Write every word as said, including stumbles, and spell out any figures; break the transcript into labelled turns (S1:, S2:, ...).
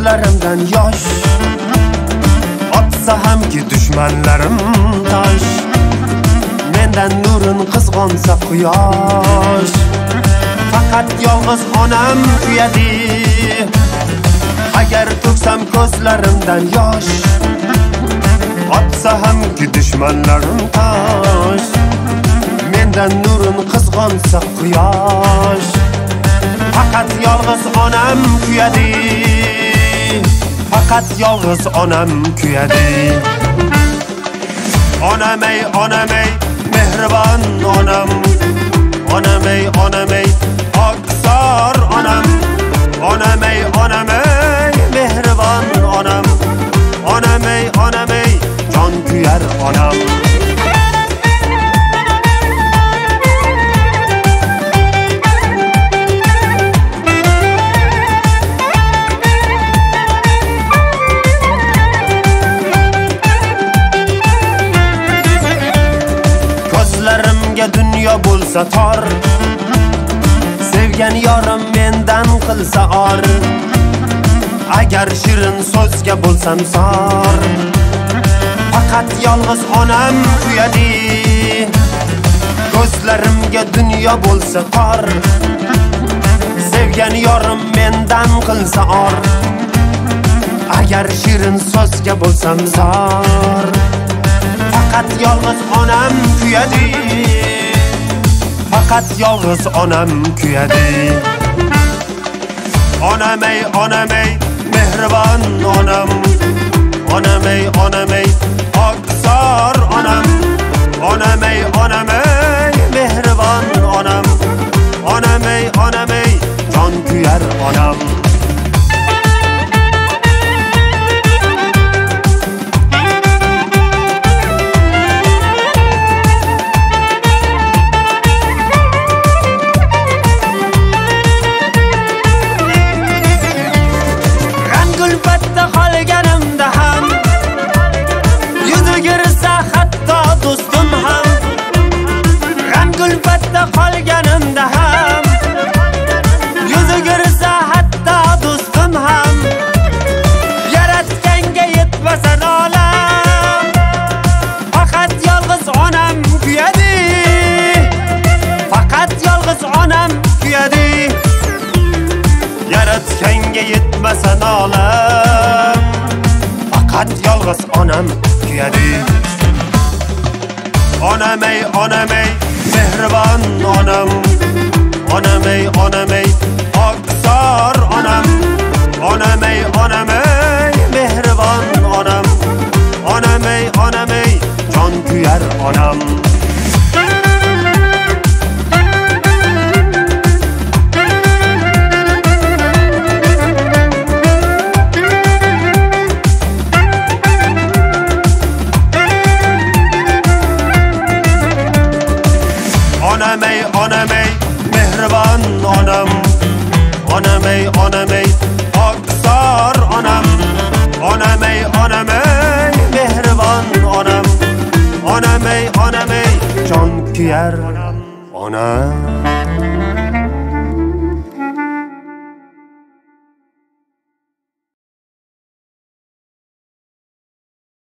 S1: ko'zlarimdan yosh, otsa hamki dushmanlarim tosh, mendan nurin qizg'onsa quyosh. Faqat yolg'iz onam kuyadi, agar to'ksam ko'zlarimdan yosh, otsa hamki dushmanlarim tosh, mendan nurin qizg'onsa quyosh. Faqat yolg'iz onam kuyadi, faqat yolg'iz onam kuyadi. Onam ey, onam ey, mehribon onam, onam ey, onam ey, oqsor onam, onam ey, onam ey, mehribon onam, onam ey, onam ey, jon kuyar onam. Dunyo bo'lsa tor, sevgan yorim mendan qilsa or, agar shirin so'zga bo'lsam zor. Faqat yolg'iz onam kuyadi, ko'zlarimga dunyo bo'lsa tor, sevgan yorim mendan qilsa or, agar shirin so'zga bo'lsam zor. Faqat yolg'iz onam kuyadi, faqat yolg'iz onam kuyadi. Onam ey, onam ey, mehribon onam, onam ey, onam ey, oqsor onam, onam ey, onam ey, mehribon onam, onam ey, onam ey, jon kuyar onam. Qolganimda ham yuzi girsa hatto do'stim ham, yaratganga yetmasa nolam, faqat yolg'iz onam kuyadi, faqat yolg'iz onam kuyadi. Yaratganga yetmasa nolam, faqat yolg'iz onam kuyadi. Onam ey, onam ey, mehribon onam, onam ey, onam ey, oqsor onam, onam ey, onam ey, mehribon onam, onam ey, onam ey, jon kuyar onam. Onam ey, onam ey, mehribon onam, onam ey, onam ey, oqsor onam, onam ey, onam ey, mehribon onam, onam ey, onam ey, jon kuyar onam.